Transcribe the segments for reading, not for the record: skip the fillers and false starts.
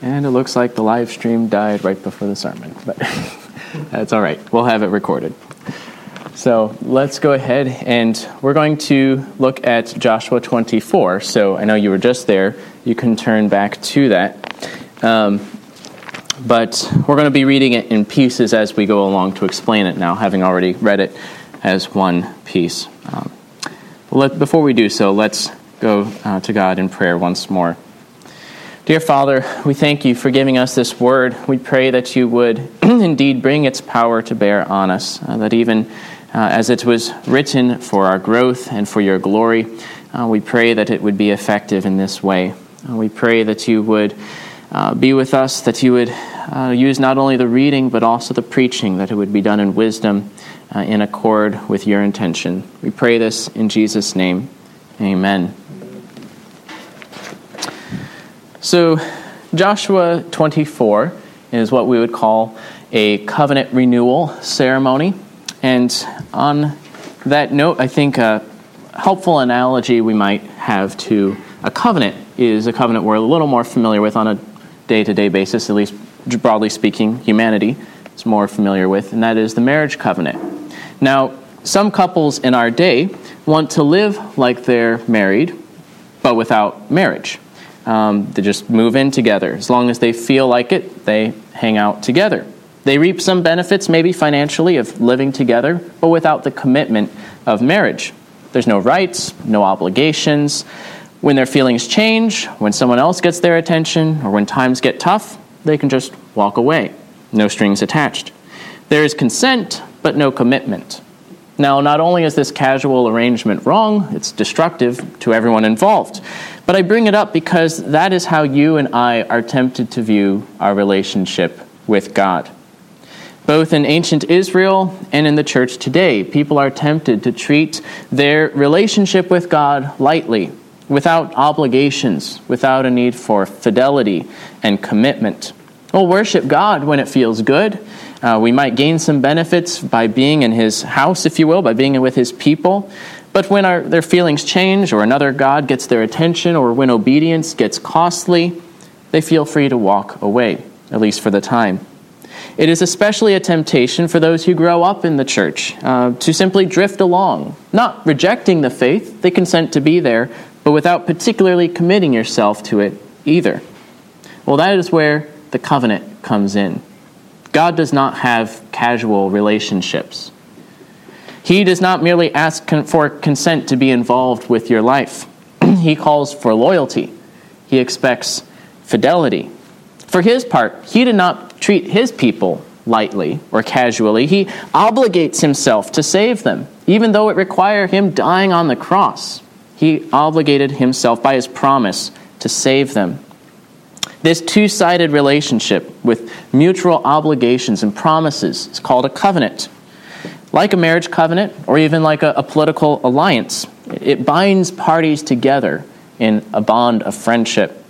And it looks like the live stream died right before the sermon, but that's all right. We'll have it recorded. So let's go ahead, and we're going to look at Joshua 24. So I know you were just there. You can turn back to that. But we're going to be reading it in pieces as we go along to explain it now, having already read it as one piece. Before we do so, let's go to God in prayer once more. Dear Father, we thank you for giving us this word. We pray that you would indeed bring its power to bear on us, that even as it was written for our growth and for your glory, we pray that it would be effective in this way. We pray that you would be with us, that you would use not only the reading but also the preaching, that it would be done in wisdom, in accord with your intention. We pray this in Jesus' name. Amen. So Joshua 24 is what we would call a covenant renewal ceremony. And on that note, I think a helpful analogy we might have to a covenant is a covenant we're a little more familiar with on a day-to-day basis, at least broadly speaking, humanity is more familiar with, and that is the marriage covenant. Now, some couples in our day want to live like they're married, but without marriage. They just move in together. As long as they feel like it, they hang out together. They reap some benefits, maybe financially, of living together, but without the commitment of marriage. There's no rights, no obligations. When their feelings change, when someone else gets their attention, or when times get tough, they can just walk away. No strings attached. There is consent, but no commitment. Now, not only is this casual arrangement wrong, it's destructive to everyone involved. But I bring it up because that is how you and I are tempted to view our relationship with God. Both in ancient Israel and in the church today, people are tempted to treat their relationship with God lightly, without obligations, without a need for fidelity and commitment. We'll worship God when it feels good. We might gain some benefits by being in his house, if you will, by being with his people. But when their feelings change, or another God gets their attention, or when obedience gets costly, they feel free to walk away, at least for the time. It is especially a temptation for those who grow up in the church to simply drift along, not rejecting the faith. They consent to be there, but without particularly committing yourself to it either. Well, that is where the covenant comes in. God does not have casual relationships. He does not merely ask for consent to be involved with your life. He calls for loyalty. He expects fidelity. For his part, he did not treat his people lightly or casually. He obligates himself to save them, even though it required him dying on the cross. He obligated himself by his promise to save them. This two-sided relationship with mutual obligations and promises is called a covenant. Like a marriage covenant, or even like a political alliance, it binds parties together in a bond of friendship.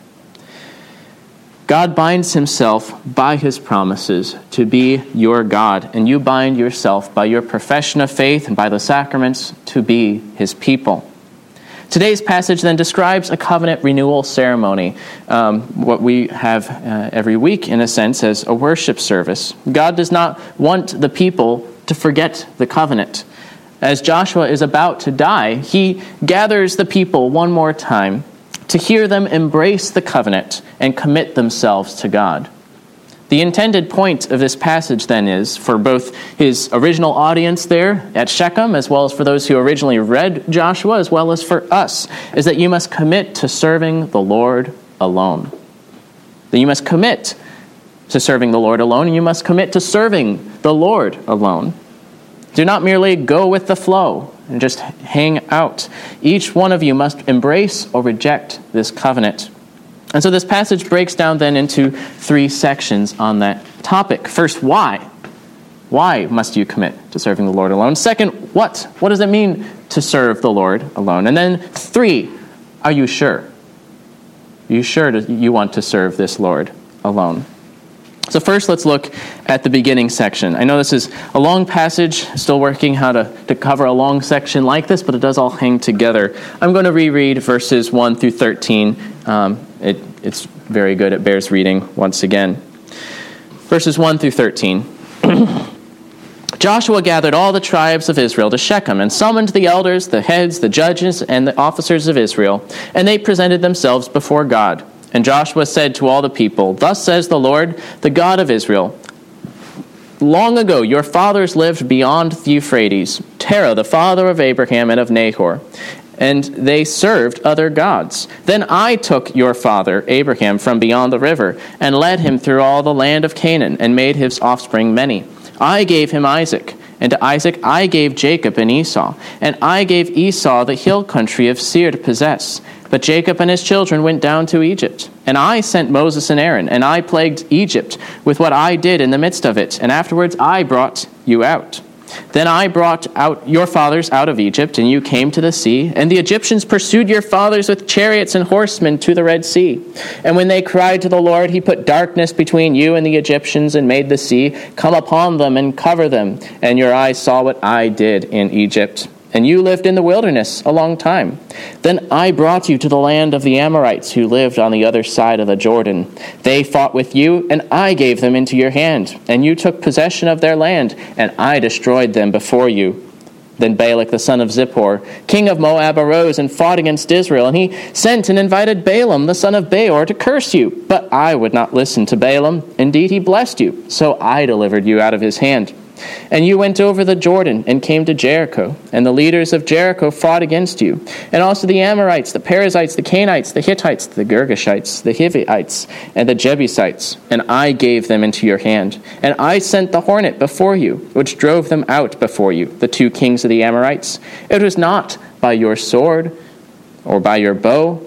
God binds himself by his promises to be your God, and you bind yourself by your profession of faith and by the sacraments to be his people. Today's passage then describes a covenant renewal ceremony, what we have every week, in a sense, as a worship service. God does not want the people to forget the covenant. As Joshua is about to die, he gathers the people one more time to hear them embrace the covenant and commit themselves to God. The intended point of this passage then is, for both his original audience there at Shechem, as well as for those who originally read Joshua, as well as for us, is that you must commit to serving the Lord alone. That you must commit to serving the Lord alone, and you must commit to serving the Lord alone. Do not merely go with the flow and just hang out. Each one of you must embrace or reject this covenant. And so this passage breaks down then into three sections on that topic. First, why? Why must you commit to serving the Lord alone? Second, what? What does it mean to serve the Lord alone? And then three, are you sure? Are you sure you want to serve this Lord alone? So first, let's look at the beginning section. I know this is a long passage, still working how to cover a long section like this, but it does all hang together. I'm going to reread verses 1 through 13. It it's very good. It bears reading once again. Verses 1 through 13. Joshua gathered all the tribes of Israel to Shechem and summoned the elders, the heads, the judges, and the officers of Israel, and they presented themselves before God. And Joshua said to all the people, "Thus says the Lord, the God of Israel, long ago your fathers lived beyond the Euphrates, Terah, the father of Abraham and of Nahor, and they served other gods. Then I took your father Abraham from beyond the river and led him through all the land of Canaan and made his offspring many. I gave him Isaac, and to Isaac I gave Jacob and Esau, and I gave Esau the hill country of Seir to possess. But Jacob and his children went down to Egypt. And I sent Moses and Aaron, and I plagued Egypt with what I did in the midst of it, and afterwards I brought you out. Then I brought out your fathers out of Egypt, and you came to the sea, and the Egyptians pursued your fathers with chariots and horsemen to the Red Sea. And when they cried to the Lord, he put darkness between you and the Egyptians and made the sea come upon them and cover them. And your eyes saw what I did in Egypt. And you lived in the wilderness a long time. Then I brought you to the land of the Amorites who lived on the other side of the Jordan. They fought with you, and I gave them into your hand. And you took possession of their land, and I destroyed them before you. Then Balak the son of Zippor, king of Moab, arose and fought against Israel. And he sent and invited Balaam the son of Beor to curse you. But I would not listen to Balaam. Indeed, he blessed you. So I delivered you out of his hand. And you went over the Jordan and came to Jericho, and the leaders of Jericho fought against you, and also the Amorites, the Perizzites, the Canaanites, the Hittites, the Girgashites, the Hivites, and the Jebusites, and I gave them into your hand. And I sent the hornet before you, which drove them out before you, the 2 kings of the Amorites. It was not by your sword or by your bow.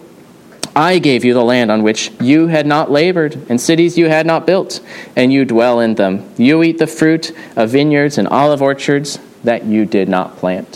I gave you the land on which you had not labored, and cities you had not built, and you dwell in them. You eat the fruit of vineyards and olive orchards that you did not plant."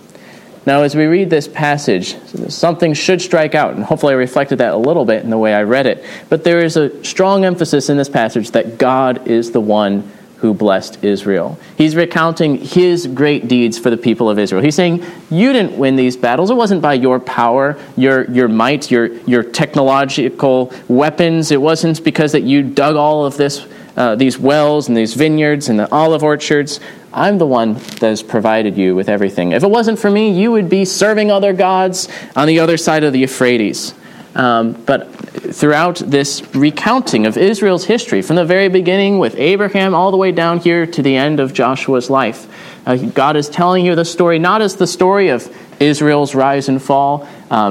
Now, as we read this passage, something should strike out, and hopefully I reflected that a little bit in the way I read it. But there is a strong emphasis in this passage that God is the one who blessed Israel. He's recounting his great deeds for the people of Israel. He's saying, you didn't win these battles. It wasn't by your power, your might, your technological weapons. It wasn't because that you dug all of these wells and these vineyards and the olive orchards. I'm the one that has provided you with everything. If it wasn't for me, you would be serving other gods on the other side of the Euphrates. But throughout this recounting of Israel's history, from the very beginning with Abraham all the way down here to the end of Joshua's life, God is telling you the story not as the story of Israel's rise and fall.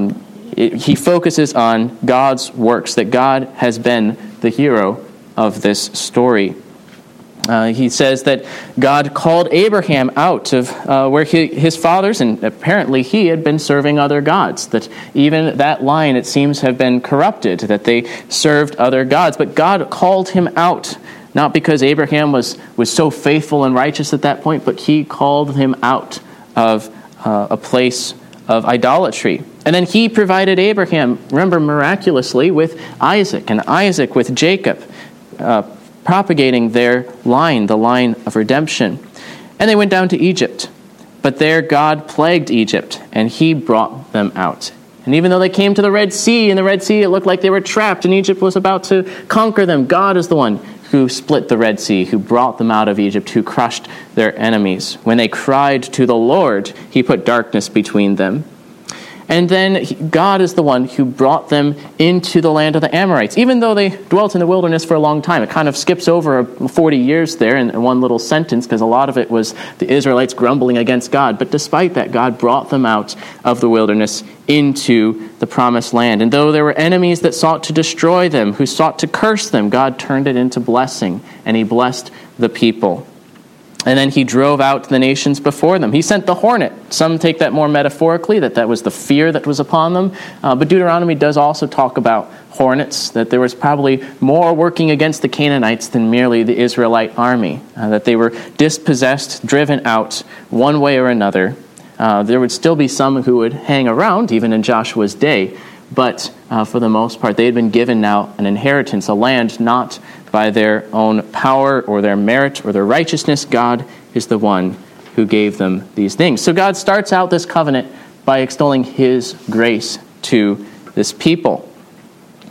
He focuses on God's works, that God has been the hero of this story. He says that God called Abraham out of where his fathers, and apparently he had been serving other gods. That even that line, it seems, have been corrupted, that they served other gods. But God called him out, not because Abraham was so faithful and righteous at that point, but he called him out of a place of idolatry. And then he provided Abraham, remember, miraculously with Isaac, and Isaac with Jacob, propagating their line, the line of redemption. And they went down to Egypt. But there God plagued Egypt, and he brought them out. And even though they came to the Red Sea, in the Red Sea it looked like they were trapped, and Egypt was about to conquer them, God is the one who split the Red Sea, who brought them out of Egypt, who crushed their enemies. When they cried to the Lord, he put darkness between them. And then God is the one who brought them into the land of the Amorites. Even though they dwelt in the wilderness for a long time, it kind of skips over 40 years there in one little sentence, because a lot of it was the Israelites grumbling against God. But despite that, God brought them out of the wilderness into the promised land. And though there were enemies that sought to destroy them, who sought to curse them, God turned it into blessing, and he blessed the people. And then he drove out the nations before them. He sent the hornet. Some take that more metaphorically, that was the fear that was upon them. But Deuteronomy does also talk about hornets, that there was probably more working against the Canaanites than merely the Israelite army, that they were dispossessed, driven out one way or another. There would still be some who would hang around, even in Joshua's day, but for the most part, they had been given now an inheritance, a land not by their own power or their merit or their righteousness. God is the one who gave them these things. So God starts out this covenant by extolling his grace to this people.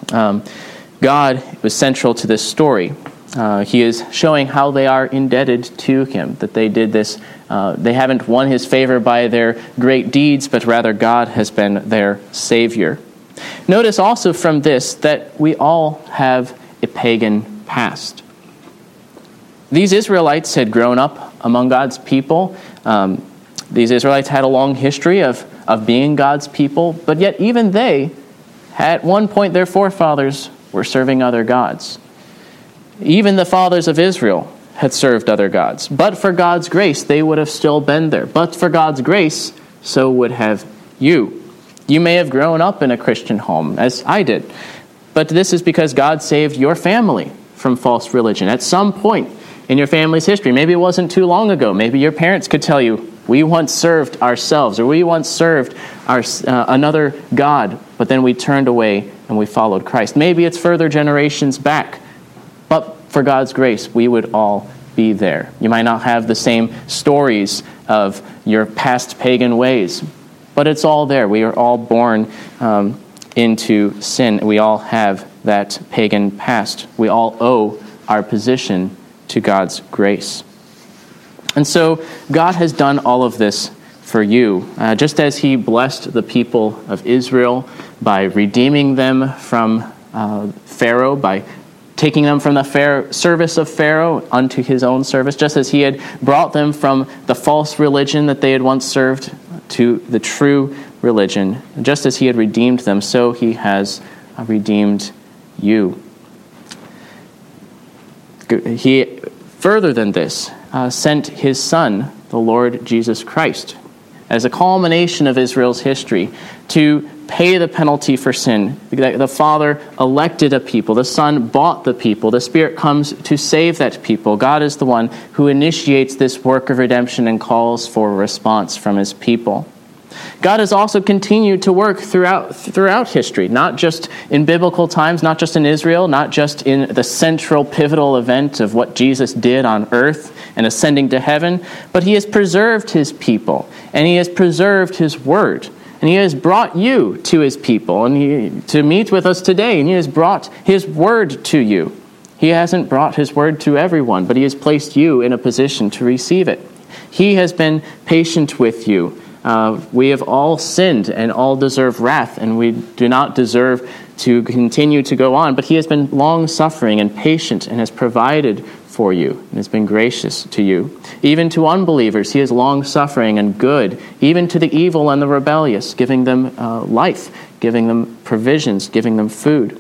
God was central to this story. He is showing how they are indebted to him, that they did this. They haven't won his favor by their great deeds, but rather God has been their Savior. Notice also from this that we all have a pagan past. These Israelites had grown up among God's people. These Israelites had a long history of being God's people, but yet even they, at one point their forefathers were serving other gods. Even the fathers of Israel had served other gods. But for God's grace, they would have still been there. But for God's grace, so would have you. You may have grown up in a Christian home, as I did. But this is because God saved your family from false religion. At some point in your family's history, maybe it wasn't too long ago, maybe your parents could tell you, we once served ourselves, or we once served another God, but then we turned away and we followed Christ. Maybe it's further generations back, but for God's grace, we would all be there. You might not have the same stories of your past pagan ways, but it's all there. We are all born into sin. We all have that pagan past. We all owe our position to God's grace. And so God has done all of this for you, just as he blessed the people of Israel by redeeming them from Pharaoh, by taking them from the service of Pharaoh unto his own service, just as he had brought them from the false religion that they had once served to the true religion. Just as he had redeemed them, so he has redeemed you. He, further than this, sent his Son, the Lord Jesus Christ, as a culmination of Israel's history, to pay the penalty for sin. The Father elected a people. The Son bought the people. The Spirit comes to save that people. God is the one who initiates this work of redemption and calls for a response from his people. God has also continued to work throughout history, not just in biblical times, not just in Israel, not just in the central pivotal event of what Jesus did on earth and ascending to heaven, but he has preserved his people, and he has preserved his word. And he has brought you to his people and to meet with us today. And he has brought his word to you. He hasn't brought his word to everyone, but he has placed you in a position to receive it. He has been patient with you. We have all sinned and all deserve wrath, and we do not deserve to continue to go on. But he has been long-suffering and patient and has provided for you and has been gracious to you. Even to unbelievers, he is long-suffering and good, even to the evil and the rebellious, giving them life, giving them provisions, giving them food.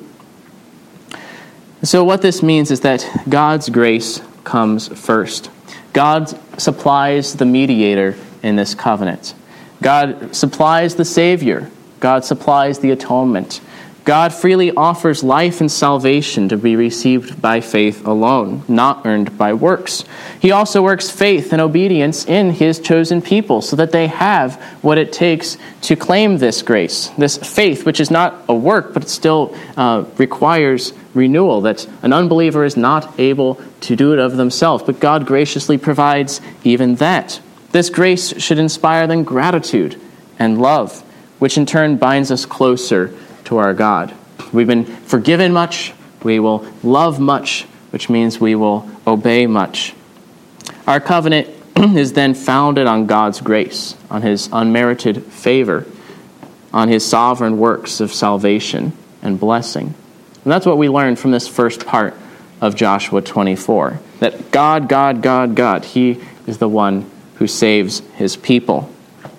So what this means is that God's grace comes first. God supplies the mediator in this covenant. God supplies the Savior. God supplies the atonement. God freely offers life and salvation to be received by faith alone, not earned by works. He also works faith and obedience in his chosen people so that they have what it takes to claim this grace, this faith, which is not a work, but it still requires renewal, that an unbeliever is not able to do it of themselves, but God graciously provides even that. This grace should inspire them gratitude and love, which in turn binds us closer to our God. We've been forgiven much, we will love much, which means we will obey much. Our covenant is then founded on God's grace, on his unmerited favor, on his sovereign works of salvation and blessing. And that's what we learned from this first part of Joshua 24, that God, he is the one who saves his people.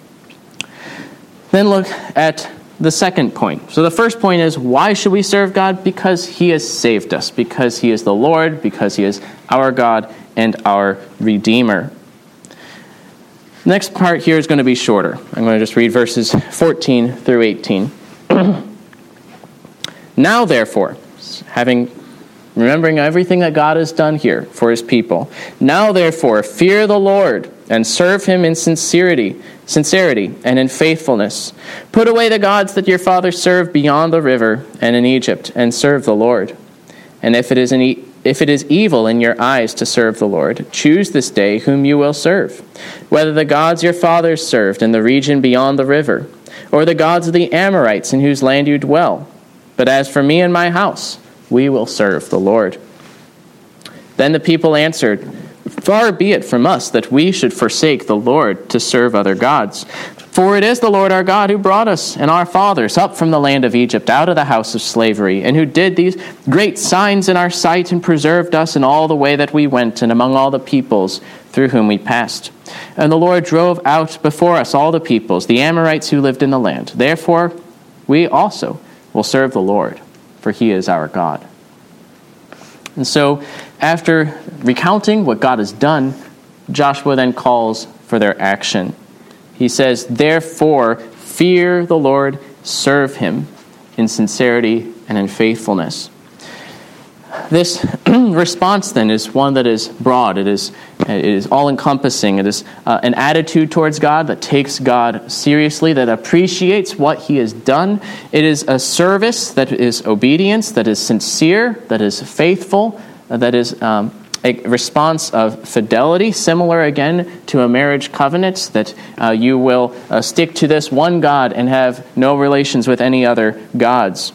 Then look at the second point. So the first point is, why should we serve God? Because he has saved us, because he is the Lord, because he is our God and our Redeemer. The next part here is going to be shorter. I'm going to just read verses 14 through 18. Now, therefore, remembering everything that God has done here for his people, now, therefore, fear the Lord and serve him in sincerity and in faithfulness. Put away the gods that your fathers served beyond the river and in Egypt, and serve the Lord. And if it is evil in your eyes to serve the Lord, choose this day whom you will serve, whether the gods your fathers served in the region beyond the river, or the gods of the Amorites in whose land you dwell. But as for me and my house, we will serve the Lord." Then the people answered, "Far be it from us that we should forsake the Lord to serve other gods. For it is the Lord our God who brought us and our fathers up from the land of Egypt out of the house of slavery, and who did these great signs in our sight and preserved us in all the way that we went and among all the peoples through whom we passed. And the Lord drove out before us all the peoples, the Amorites who lived in the land. Therefore we also will serve the Lord, for he is our God." And so, after recounting what God has done, Joshua then calls for their action. He says, "Therefore, fear the Lord, serve him in sincerity and in faithfulness." This response then is one that is broad. It is all-encompassing. It is an attitude towards God that takes God seriously, that appreciates what he has done. It is a service that is obedience, that is sincere, that is faithful, that is a response of fidelity, similar again to a marriage covenant, that you will stick to this one God and have no relations with any other gods.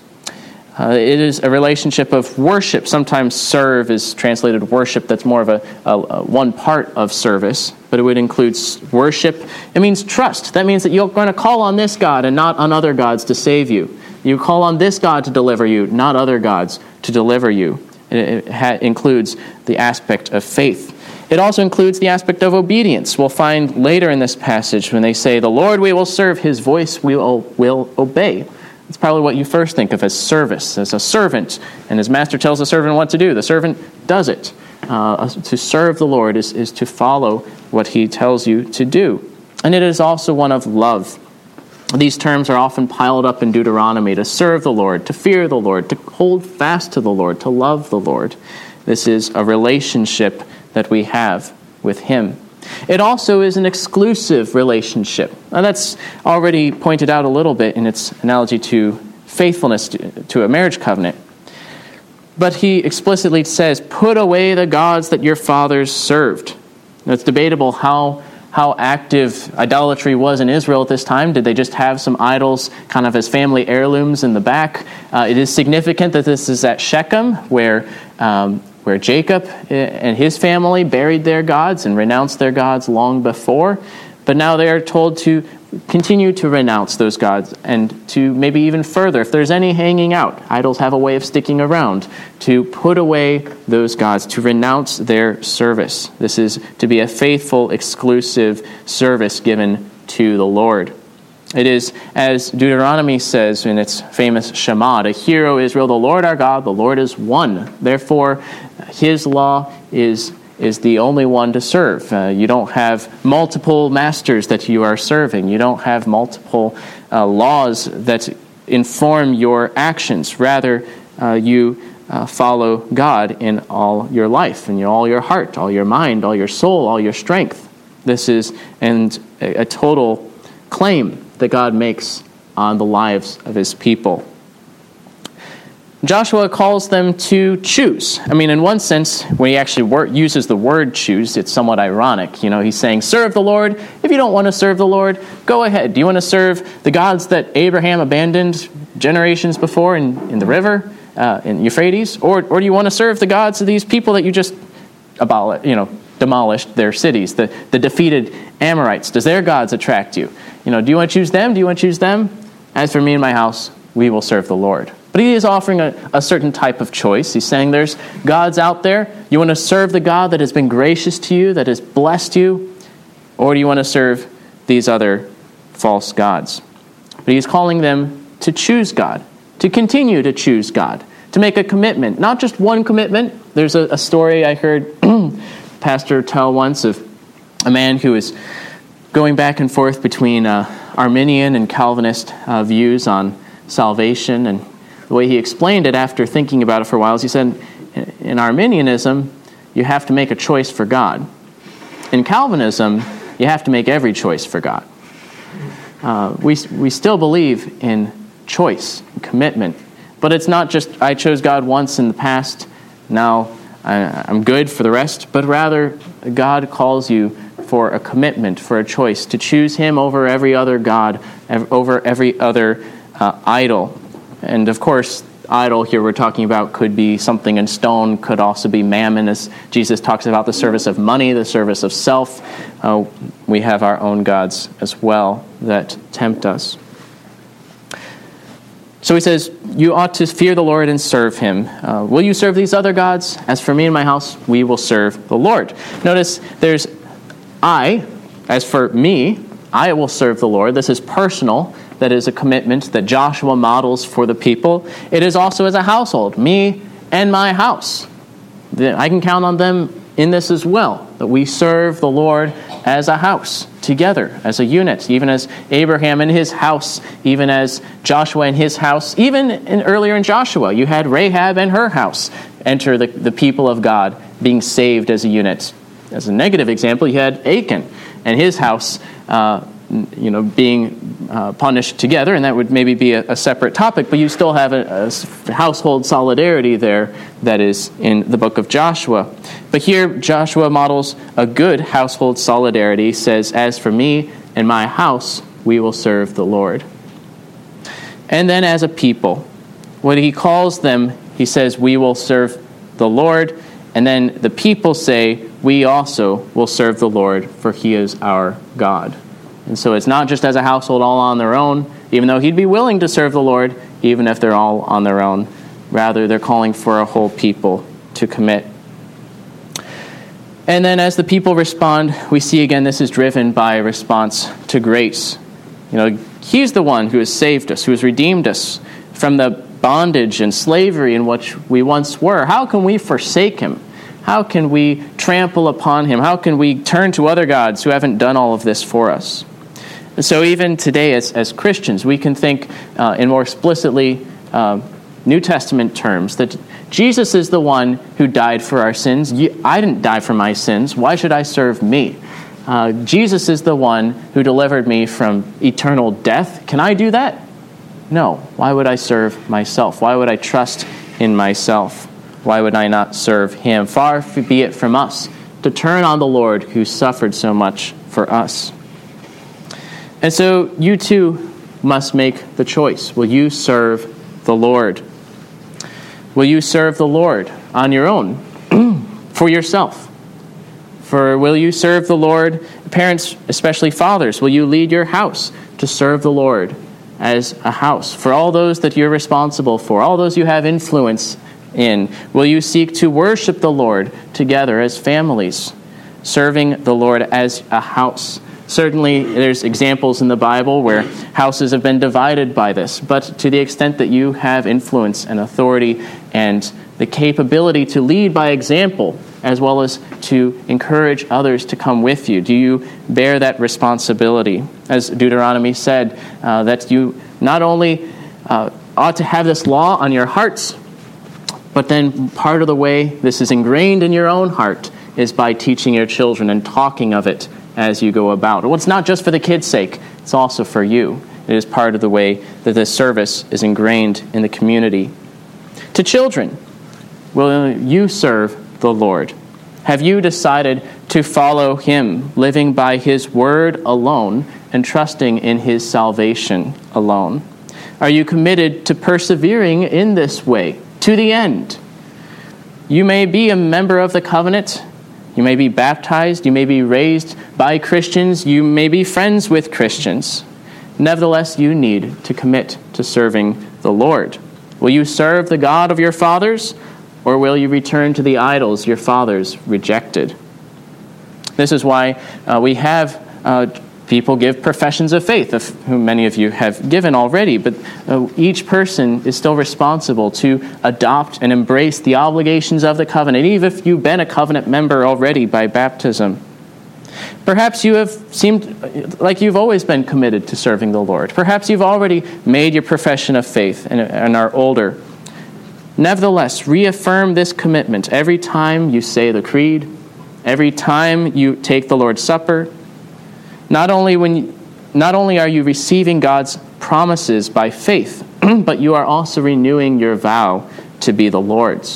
It is a relationship of worship. Sometimes serve is translated worship. That's more of a one part of service, but it would include worship. It means trust. That means that you're going to call on this God and not on other gods to save you. You call on this God to deliver you, not other gods to deliver you. It includes the aspect of faith. It also includes the aspect of obedience. We'll find later in this passage when they say, "The Lord we will serve, his voice we will obey." It's probably what you first think of as service, as a servant. And his master tells the servant what to do. The servant does it. To serve the Lord is to follow what he tells you to do. And it is also one of love. These terms are often piled up in Deuteronomy: to serve the Lord, to fear the Lord, to hold fast to the Lord, to love the Lord. This is a relationship that we have with him. It also is an exclusive relationship. Now that's already pointed out a little bit in its analogy to faithfulness to a marriage covenant. But he explicitly says, "Put away the gods that your fathers served." Now, it's debatable how active idolatry was in Israel at this time. Did they just have some idols kind of as family heirlooms in the back? It is significant that this is at Shechem, where Jacob and his family buried their gods and renounced their gods long before. But now they are told to continue to renounce those gods, and to maybe even further, if there's any hanging out, idols have a way of sticking around, to put away those gods, to renounce their service. This is to be a faithful, exclusive service given to the Lord. It is, as Deuteronomy says in its famous Shema, "To hear, O Israel, the Lord our God, the Lord is one. Therefore, his law is the only one to serve." You don't have multiple masters that you are serving. You don't have multiple laws that inform your actions. Rather, you follow God in all your life, in all your heart, all your mind, all your soul, all your strength. This is a total claim that God makes on the lives of his people. Joshua calls them to choose. I mean, in one sense, when he actually uses the word choose, it's somewhat ironic. You know, he's saying, serve the Lord. If you don't want to serve the Lord, go ahead. Do you want to serve the gods that Abraham abandoned generations before in the river, in Euphrates? Or do you want to serve the gods of these people that you just demolished their cities, the defeated Amorites? Does their gods attract you? Do you want to choose them? Do you want to choose them? As for me and my house, we will serve the Lord. But he is offering a certain type of choice. He's saying there's gods out there. You want to serve the God that has been gracious to you, that has blessed you? Or do you want to serve these other false gods? But he's calling them to choose God, to continue to choose God, to make a commitment. Not just one commitment. There's a story I heard Pastor tell once of a man who was going back and forth between Arminian and Calvinist views on salvation. And the way he explained it after thinking about it for a while is he said, in Arminianism, you have to make a choice for God. In Calvinism, you have to make every choice for God. We still believe in choice, commitment. But it's not just, I chose God once in the past, now I'm good for the rest. But rather, God calls you for a commitment, for a choice, to choose him over every other god, over every other idol. And of course, idol here we're talking about could be something in stone, could also be mammon, as Jesus talks about the service of money, the service of self. We have our own gods as well that tempt us. So he says, you ought to fear the Lord and serve him. Will you serve these other gods? As for me and my house, we will serve the Lord. Notice there's I. As for me, I will serve the Lord. This is personal. That is a commitment that Joshua models for the people. It is also as a household, me and my house. I can count on them in this as well, that we serve the Lord as a house, together, as a unit, even as Abraham and his house, even as Joshua and his house, earlier in Joshua, you had Rahab and her house enter the people of God being saved as a unit. As a negative example, you had Achan and his house being punished together, and that would maybe be a separate topic, but you still have a household solidarity there that is in the book of Joshua. But here, Joshua models a good household solidarity. He says, as for me and my house, we will serve the Lord. And then as a people, what he calls them, he says, we will serve the Lord, and then the people say, we also will serve the Lord, for he is our God. And so it's not just as a household all on their own, even though he'd be willing to serve the Lord, even if they're all on their own. Rather, they're calling for a whole people to commit. And then as the people respond, we see again this is driven by a response to grace. He's the one who has saved us, who has redeemed us from the bondage and slavery in which we once were. How can we forsake him? How can we trample upon him? How can we turn to other gods who haven't done all of this for us? And so even today as Christians, we can think in more explicitly New Testament terms that Jesus is the one who died for our sins. I didn't die for my sins. Why should I serve me? Jesus is the one who delivered me from eternal death. Can I do that? No. Why would I serve myself? Why would I trust in myself? Why would I not serve him? Far be it from us to turn on the Lord who suffered so much for us. And so you too must make the choice. Will you serve the Lord? Will you serve the Lord on your own, for yourself? Will you serve the Lord? Parents, especially fathers, will you lead your house to serve the Lord as a house? For all those that you're responsible for, all those you have influence in, will you seek to worship the Lord together as families, serving the Lord as a house? Certainly, there's examples in the Bible where houses have been divided by this, but to the extent that you have influence and authority and the capability to lead by example, as well as to encourage others to come with you, do you bear that responsibility? As Deuteronomy said, that you not only ought to have this law on your hearts, but then part of the way this is ingrained in your own heart is by teaching your children and talking of it as you go about. Well, it's not just for the kids' sake, it's also for you. It is part of the way that this service is ingrained in the community. To children, will you serve the Lord? Have you decided to follow him, living by his word alone and trusting in his salvation alone? Are you committed to persevering in this way to the end? You may be a member of the covenant. You may be baptized. You may be raised by Christians. You may be friends with Christians. Nevertheless, you need to commit to serving the Lord. Will you serve the God of your fathers, or will you return to the idols your fathers rejected? This is why we have people give professions of faith, of whom many of you have given already, but each person is still responsible to adopt and embrace the obligations of the covenant, even if you've been a covenant member already by baptism. Perhaps you have seemed like you've always been committed to serving the Lord. Perhaps you've already made your profession of faith and are older. Nevertheless, reaffirm this commitment every time you say the creed, every time you take the Lord's Supper. Not only are you receiving God's promises by faith, but you are also renewing your vow to be the Lord's.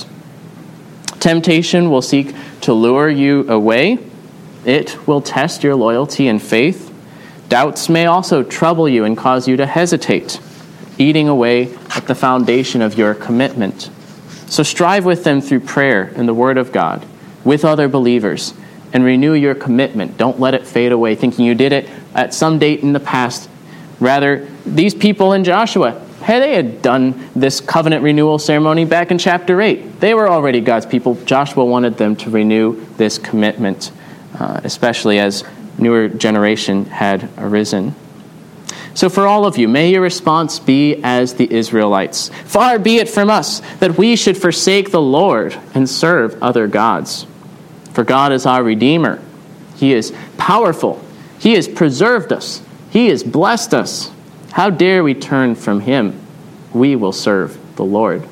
Temptation will seek to lure you away. It will test your loyalty and faith. Doubts may also trouble you and cause you to hesitate. eating away at the foundation of your commitment. So strive with them through prayer and the Word of God, with other believers, and renew your commitment. Don't let it fade away, thinking you did it at some date in the past. Rather, these people in Joshua, hey, they had done this covenant renewal ceremony back in chapter 8. They were already God's people. Joshua wanted them to renew this commitment, especially as newer generation had arisen. So for all of you, may your response be as the Israelites. Far be it from us that we should forsake the Lord and serve other gods. For God is our Redeemer. He is powerful. He has preserved us. He has blessed us. How dare we turn from Him? We will serve the Lord.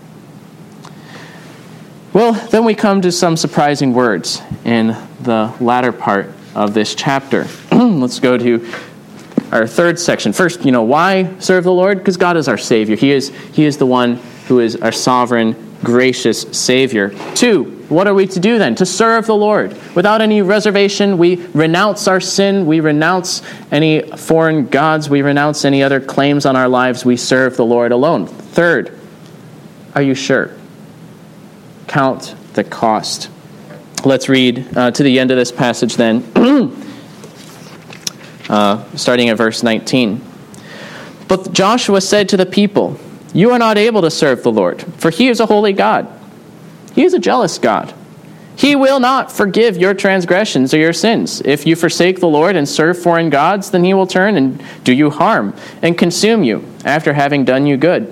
Well, then we come to some surprising words in the latter part of this chapter. Let's go to our third section. First, why serve the Lord? Because God is our Savior. He is the one who is our sovereign, gracious Savior. 2, what are we to do then? To serve the Lord. Without any reservation, we renounce our sin. We renounce any foreign gods. We renounce any other claims on our lives. We serve the Lord alone. 3rd, are you sure? Count the cost. Let's read to the end of this passage then, starting at verse 19. But Joshua said to the people, "You are not able to serve the Lord, for He is a holy God. He is a jealous God. He will not forgive your transgressions or your sins. If you forsake the Lord and serve foreign gods, then He will turn and do you harm and consume you after having done you good."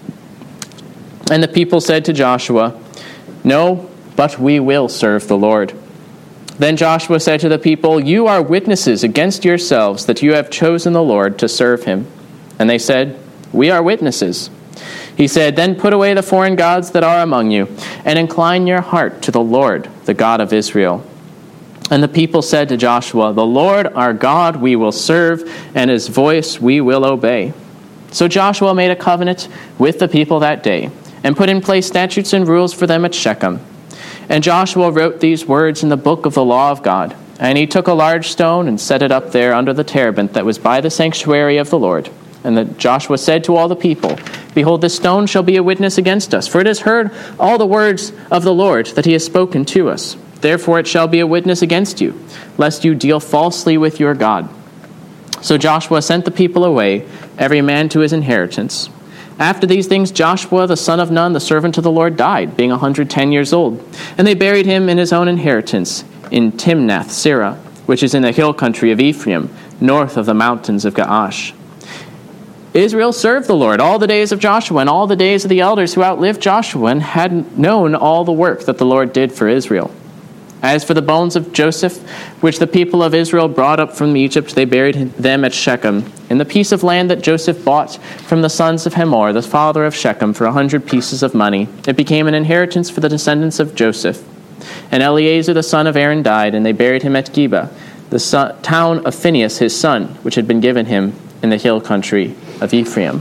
And the people said to Joshua, "No, but we will serve the Lord." Then Joshua said to the people, "You are witnesses against yourselves that you have chosen the Lord to serve Him." And they said, "We are witnesses." He said, "Then put away the foreign gods that are among you, and incline your heart to the Lord, the God of Israel." And the people said to Joshua, "The Lord our God we will serve, and His voice we will obey." So Joshua made a covenant with the people that day, and put in place statutes and rules for them at Shechem. And Joshua wrote these words in the book of the law of God. And he took a large stone and set it up there under the terebinth that was by the sanctuary of the Lord. And that Joshua said to all the people, "Behold, this stone shall be a witness against us, for it has heard all the words of the Lord that He has spoken to us. Therefore it shall be a witness against you, lest you deal falsely with your God." So Joshua sent the people away, every man to his inheritance. After these things, Joshua, the son of Nun, the servant of the Lord, died, being 110 years old. And they buried him in his own inheritance in Timnath-Serah, which is in the hill country of Ephraim, north of the mountains of Gaash. Israel served the Lord all the days of Joshua and all the days of the elders who outlived Joshua and had known all the work that the Lord did for Israel. As for the bones of Joseph, which the people of Israel brought up from Egypt, they buried them at Shechem, in the piece of land that Joseph bought from the sons of Hamor, the father of Shechem, for 100 pieces of money. It became an inheritance for the descendants of Joseph. And Eleazar the son of Aaron died, and they buried him at Geba, the town of Phinehas his son, which had been given him in the hill country of Ephraim.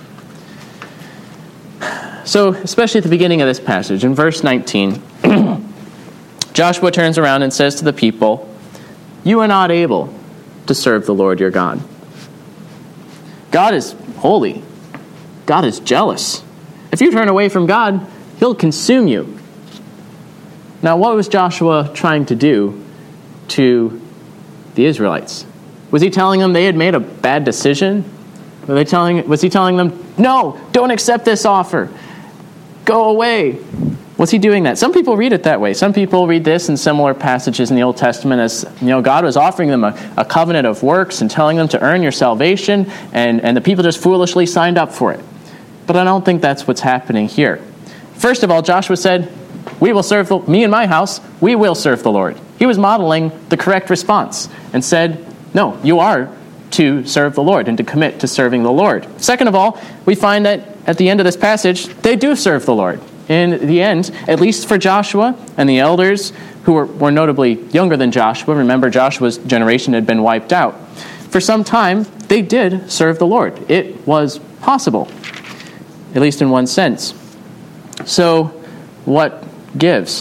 So, especially at the beginning of this passage, in verse 19, Joshua turns around and says to the people, "You are not able to serve the Lord your God. God is holy. God is jealous. If you turn away from God, He'll consume you." Now, what was Joshua trying to do to the Israelites? Was he telling them they had made a bad decision? Was he telling them, "No, don't accept this offer. Go away"? Was he doing that? Some people read it that way. Some people read this in similar passages in the Old Testament as, God was offering them a covenant of works and telling them to earn your salvation, and the people just foolishly signed up for it. But I don't think that's what's happening here. First of all, Joshua said, "We will serve me and my house, we will serve the Lord." He was modeling the correct response and said, no, you are to serve the Lord and to commit to serving the Lord. Second of all, we find that at the end of this passage, they do serve the Lord. In the end, at least for Joshua and the elders who were notably younger than Joshua, remember Joshua's generation had been wiped out, for some time they did serve the Lord. It was possible, at least in one sense. So what gives?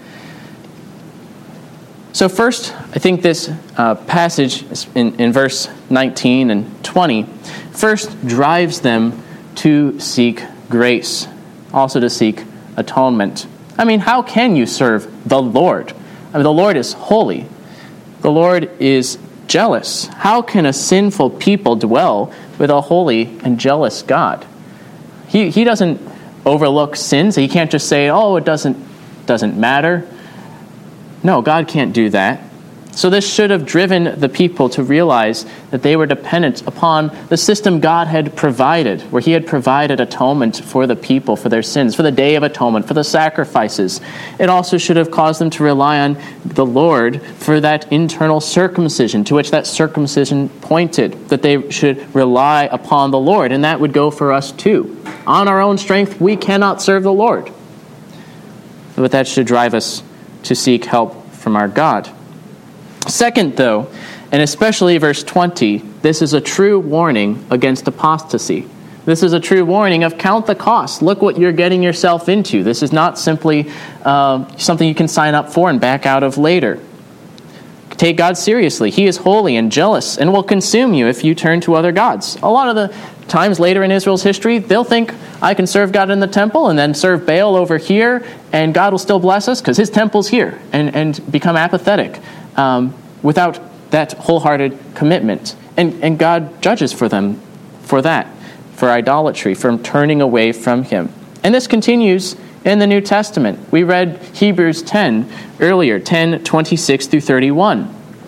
So first, I think this passage in verse 19 and 20 first drives them to seek grace, also to seek atonement. I mean, how can you serve the Lord? I mean, the Lord is holy. The Lord is jealous. How can a sinful people dwell with a holy and jealous God? He doesn't overlook sins. He can't just say, oh, it doesn't matter. No, God can't do that. So this should have driven the people to realize that they were dependent upon the system God had provided, where he had provided atonement for the people, for their sins, for the Day of Atonement, for the sacrifices. It also should have caused them to rely on the Lord for that internal circumcision, to which that circumcision pointed, that they should rely upon the Lord. And that would go for us too. On our own strength, we cannot serve the Lord. But that should drive us to seek help from our God. Second, though, and especially verse 20, this is a true warning against apostasy. This is a true warning of count the cost. Look what you're getting yourself into. This is not simply something you can sign up for and back out of later. Take God seriously. He is holy and jealous and will consume you if you turn to other gods. A lot of the times later in Israel's history, they'll think, I can serve God in the temple and then serve Baal over here, and God will still bless us because his temple's here, and become apathetic without that wholehearted commitment. And God judges for them for that, for idolatry, from turning away from him. And this continues in the New Testament. We read Hebrews 10 earlier, 10:26 through 31,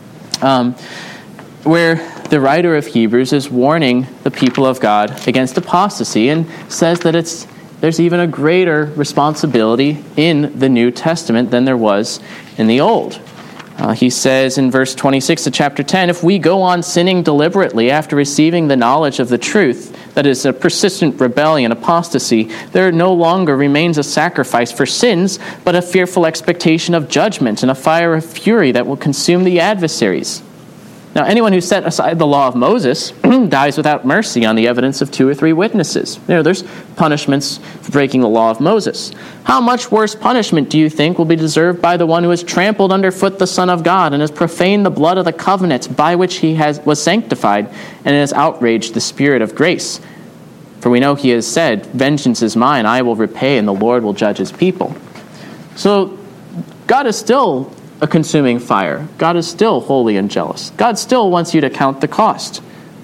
where the writer of Hebrews is warning the people of God against apostasy and says that there's even a greater responsibility in the New Testament than there was in the Old. He says in verse 26 of chapter 10, if we go on sinning deliberately after receiving the knowledge of the truth, that is a persistent rebellion, apostasy, there no longer remains a sacrifice for sins, but a fearful expectation of judgment and a fire of fury that will consume the adversaries. Now, anyone who set aside the law of Moses dies without mercy on the evidence of 2 or 3 witnesses. There's punishments for breaking the law of Moses. How much worse punishment do you think will be deserved by the one who has trampled underfoot the Son of God and has profaned the blood of the covenant by which he was sanctified and has outraged the Spirit of grace? For we know he has said, vengeance is mine, I will repay, and the Lord will judge his people. So God is still a consuming fire. God is still holy and jealous. God still wants you to count the cost.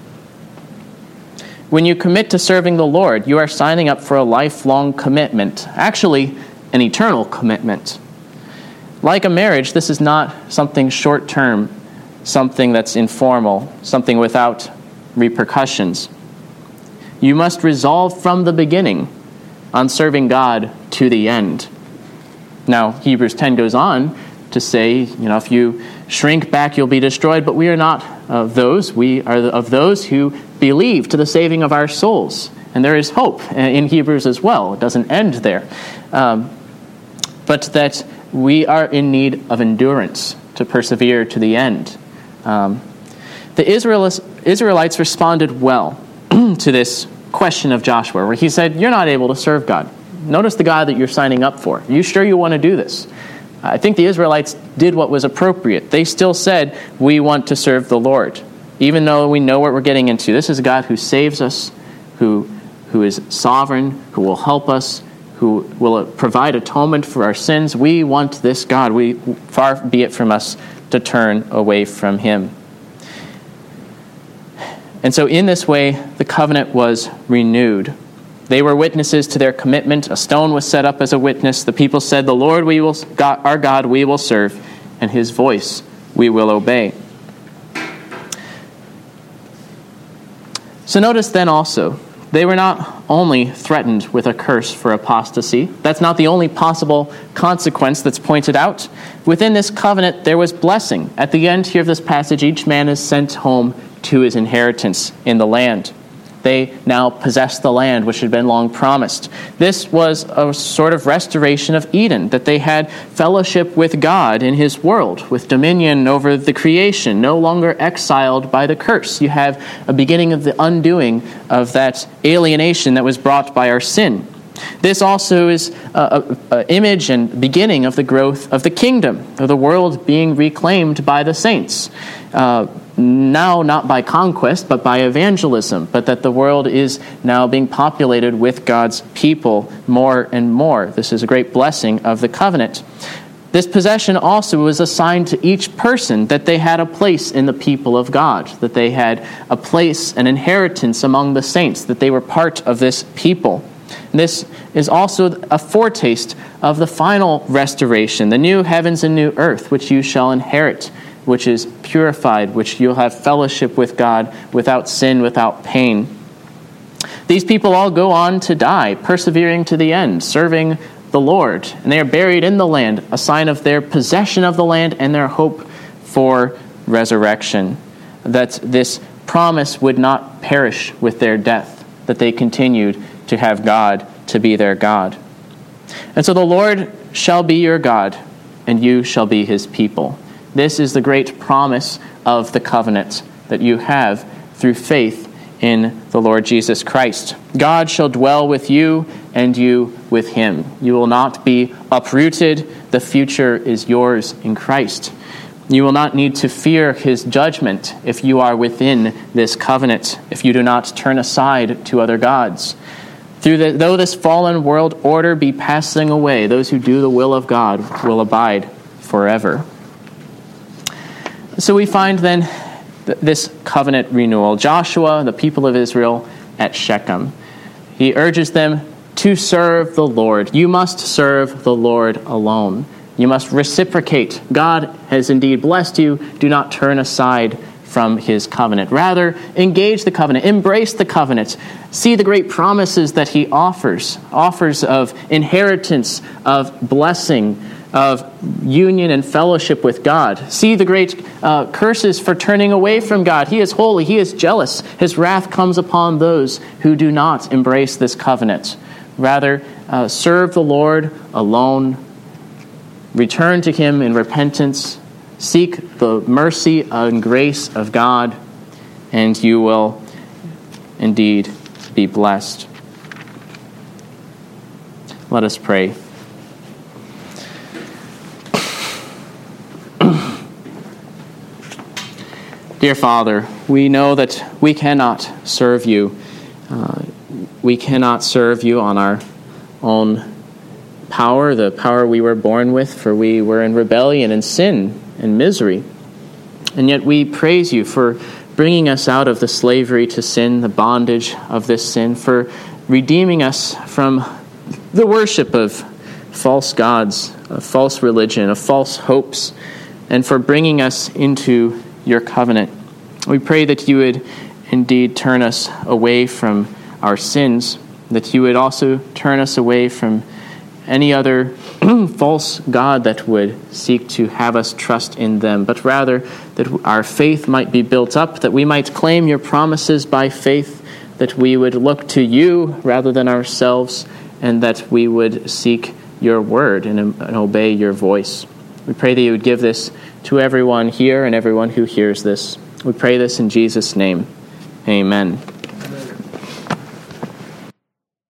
When you commit to serving the Lord, you are signing up for a lifelong commitment, actually an eternal commitment. Like a marriage, this is not something short-term, something that's informal, something without repercussions. You must resolve from the beginning on serving God to the end. Now, Hebrews 10 goes on to say, if you shrink back, you'll be destroyed. But we are not of those. We are of those who believe to the saving of our souls. And there is hope in Hebrews as well. It doesn't end there. But that we are in need of endurance to persevere to the end. The Israelites responded well to this question of Joshua, where he said, you're not able to serve God. Notice the God that you're signing up for. Are you sure you want to do this? I think the Israelites did what was appropriate. They still said, we want to serve the Lord, even though we know what we're getting into. This is a God who saves us, who is sovereign, who will help us, who will provide atonement for our sins. We want this God. Far be it from us to turn away from him. And so in this way, the covenant was renewed. They were witnesses to their commitment. A stone was set up as a witness. The people said, the Lord, our God, we will serve, and his voice we will obey. So notice then also, they were not only threatened with a curse for apostasy. That's not the only possible consequence that's pointed out. Within this covenant, there was blessing. At the end here of this passage, each man is sent home to his inheritance in the land. They now possess the land which had been long promised. This was a sort of restoration of Eden, that they had fellowship with God in his world, with dominion over the creation, no longer exiled by the curse. You have a beginning of the undoing of that alienation that was brought by our sin. This also is an image and beginning of the growth of the kingdom, of the world being reclaimed by the saints. Now not by conquest, but by evangelism, but that the world is now being populated with God's people more and more. This is a great blessing of the covenant. This possession also was assigned to each person, that they had a place in the people of God, that they had a place, an inheritance among the saints, that they were part of this people. This is also a foretaste of the final restoration, the new heavens and new earth, which you shall inherit, which is purified, which you'll have fellowship with God without sin, without pain. These people all go on to die, persevering to the end, serving the Lord. And they are buried in the land, a sign of their possession of the land and their hope for resurrection. That this promise would not perish with their death, that they continued to have God to be their God. And so the Lord shall be your God, and you shall be his people. This is the great promise of the covenant that you have through faith in the Lord Jesus Christ. God shall dwell with you, and you with him. You will not be uprooted. The future is yours in Christ. You will not need to fear his judgment if you are within this covenant, if you do not turn aside to other gods. Though this fallen world order be passing away, those who do the will of God will abide forever. So we find then this covenant renewal. Joshua, the people of Israel at Shechem, he urges them to serve the Lord. You must serve the Lord alone. You must reciprocate. God has indeed blessed you. Do not turn aside from his covenant. Rather, engage the covenant. Embrace the covenant. See the great promises that he offers of inheritance, of blessing, of union and fellowship with God. See the great curses for turning away from God. He is holy. He is jealous. His wrath comes upon those who do not embrace this covenant. Rather, serve the Lord alone. Return to him in repentance. Seek the mercy and grace of God, and you will indeed be blessed. Let us pray. Dear Father, we know that we cannot serve you. We cannot serve you on our own power, the power we were born with, for we were in rebellion and sin and misery. And yet we praise you for bringing us out of the slavery to sin, the bondage of this sin, for redeeming us from the worship of false gods, of false religion, of false hopes, and for bringing us into your covenant. We pray that you would indeed turn us away from our sins, that you would also turn us away from any other false god that would seek to have us trust in them, but rather that our faith might be built up, that we might claim your promises by faith, that we would look to you rather than ourselves, and that we would seek your word and obey your voice. We pray that you would give this to everyone here and everyone who hears this. We pray this in Jesus' name. Amen.